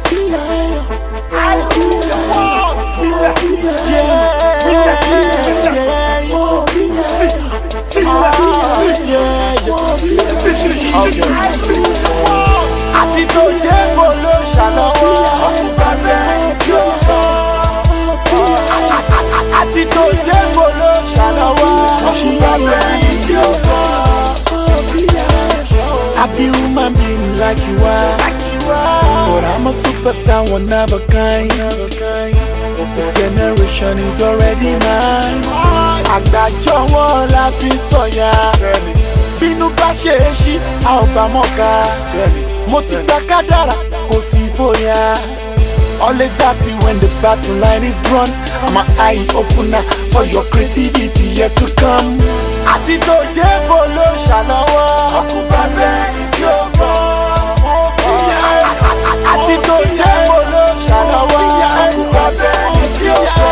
Àti tó jẹ́ bolo ṣàlọ́wọ́ àti tó jẹ́ bolo ṣàlọ́wọ́ I be human being like you are, but I'm a superstar, one of a kind. This generation is already mine. Àgbájọwọ́ la fi sọ̀yà. Bínú bá ṣe é ṣí, a ò bá mọ̀ ká. Mo ti gba kádàrá, kò sí fòyà. Always happy when the battle line is drawn. I'm an eye opener for your creativity yet to come. Àti tó jẹ́ bolo ṣàlọ́wọ́. Ọkùnrin bẹ́ẹ̀ ni tí ó gbọ́. Àti tó jẹ́ bolo ṣàlọ́wọ́. Ọkùnrin bẹ́ẹ̀ ni tí ó gbọ́.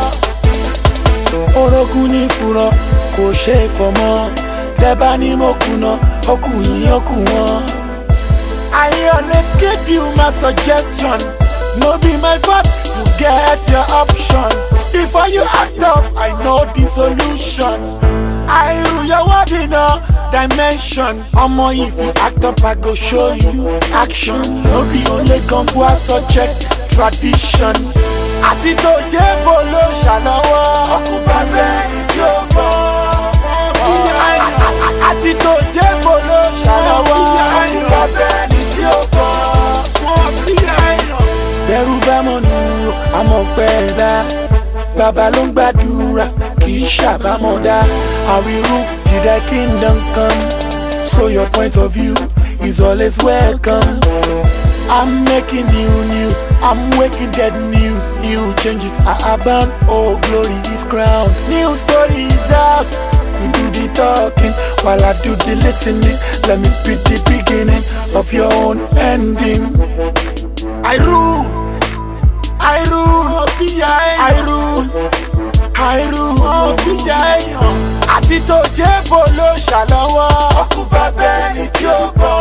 Orogún ní furọ kò ṣe é fọmọ. Tẹ́bá ní mo kùnà, ọkùnrin ọkùn wọn. I always give you my suggestion. No be my fault, you get your option. Before you act up, I know the solution. I rule your word in a dimension. Omo, if you act up, I go show you action. No be only gongo subject tradition. Àti tó jẹ́ bolo ṣàlọ́wọ́. Ọkùnrin bẹ́ẹ̀ ni tí ó gbọ́. Àti tó jẹ́ bolo ṣàlọ́wọ́. Ọkùnrin bẹ́ẹ̀ ni tí ó gbọ́. Bẹ̀rù bá mọ̀ nù, àmọ̀ pẹ́ dá. Bàbá ló ń gbàdúrà, kì í ṣàbámọ̀dá. Àwírú till thy kingdom come. So your point of view is always welcome. I'm making new news, I'm waking dead news. New changes are abound, oh glory is crowned. New story is out, you do the talking while I do the listening. Let me be the beginning of your own ending. I rule, I rule, I rule, I rule. Àti tó jẹ́ bolo ṣàlọ́wọ́. Ọkùnrin bẹ́ẹ̀ ni tí ó gbọ́.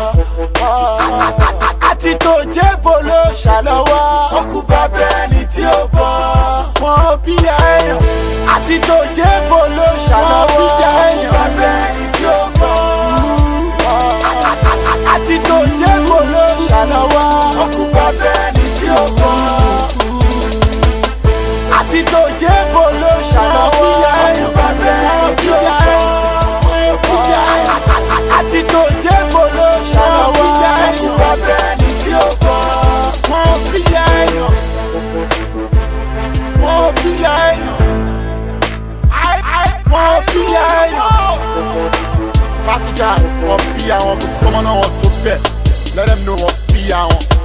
Àti tó jẹ́ bolo ṣàlọ́wọ́. Ọkùnrin bẹ́ẹ̀ ni tí ó gbọ́. Wọ́n bí ẹ̀yàn. Àti tó jẹ́ bolo ṣàlọ́wọ́. Ọkùnrin bẹ́ẹ̀ ni tí ó gbọ́. Àti tó jẹ́ bolo ṣàlọ́wọ́. Ọkùnrin bẹ́ẹ̀ ni tí ó gbọ́. Àti tó jẹ́ bolo ṣàlọ́wọ́. Ọkùnrin bẹ́ẹ̀ ni tí ó gbọ́. Àti tó jẹ́ bolo ṣàlọ́wọ́. Ọkùnrin bẹ́ẹ̀ ni tí ó gbọ́. Wọ́n bí ẹ̀yàn. Wọ́n bí ẹ̀yàn. Wọ́n bí ẹ̀yàn. Pásíjà wọ́n bí àwọn kò sọ́mọ́ náà wọ́n tó bẹ̀. Let them know wọ́n bí àwọn.